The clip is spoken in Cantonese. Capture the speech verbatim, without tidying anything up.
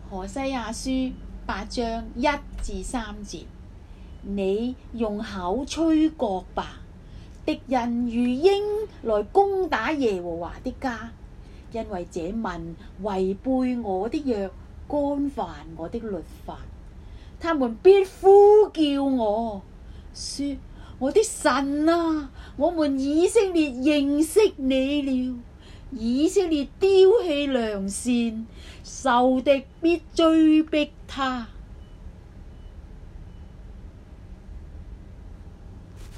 何西阿書八章一至三節，你用口吹角吧，敵人如鷹來攻打耶和華的家，因為這民違背我的約，干犯我的律法，他們必呼叫我說：我的神啊，我們以色列認識你了。以色列丟棄良善，仇敵必追逼他。